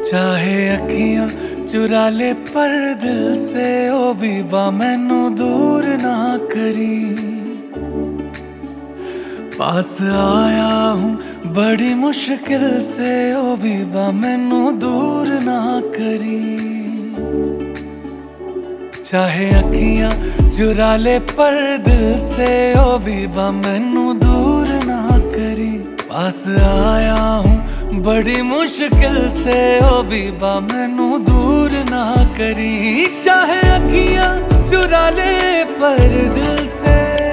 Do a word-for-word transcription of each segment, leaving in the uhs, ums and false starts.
चाहे अखियां चुरा ले पर दिल से ओ बीबा मैनू दूर ना करी। पास आया हूँ बड़ी मुश्किल से ओ बीबा मैनू दूर ना करी। चाहे अखियां चुरा ले पर दिल से ओ बीबा मैनू दूर ना करी। पास आया हूँ बड़ी मुश्किल से ओ बीबा मैनू दूर ना करी। चाहे अखियां चुरा ले पर दिल से,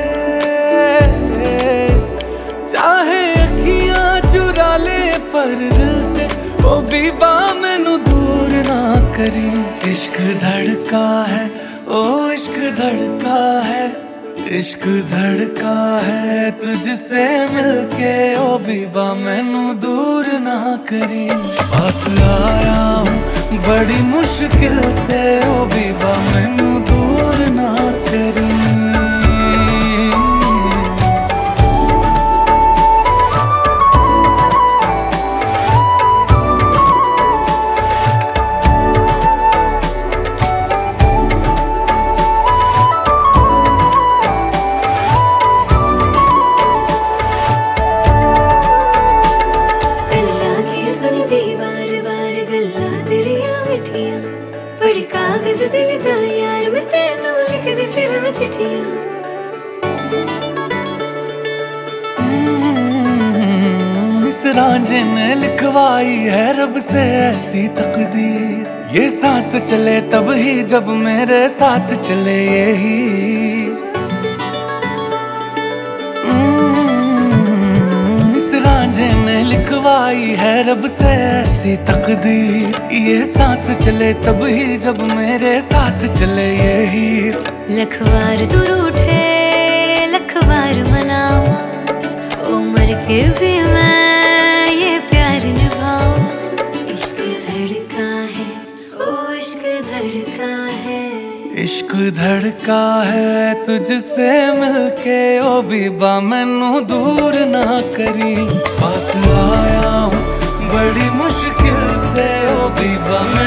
चाहे अखियां चुरा ले पर दिल से ओ बीबा मैनू दूर ना करी। इश्क धड़का है ओ इश्क धड़का है, इश्क धड़का है तुझसे मिलके ओ बीबा मैनू दूर ना करी। पास आया हूँ बड़ी मुश्किल से ओ बीबा मैनू दूर ना करी। बड़ी कागज दिल दा यार मैं तेनू लिख दे फिर चिट्ठियां। इस रांझे ने लिखवाई है रब से ऐसी तकदीर, ये सांस चले तब ही जब मेरे साथ चले यही। रांझे ने लिखवाई है रब से ऐसी तकदीर, ये सांस चले तब ही जब मेरे साथ चले यही। लखवार तू रूठे लखवार मनावा, ओ मर के भी मैं ये प्यार निभाऊं। इश्क धड़का है ओ इश्क धड़का है, इश्क धड़का है तुझसे मिलके ओ बीबा मैनू दूर ना करी। पास आया हूँ बड़ी मुश्किल से ओ बीबा।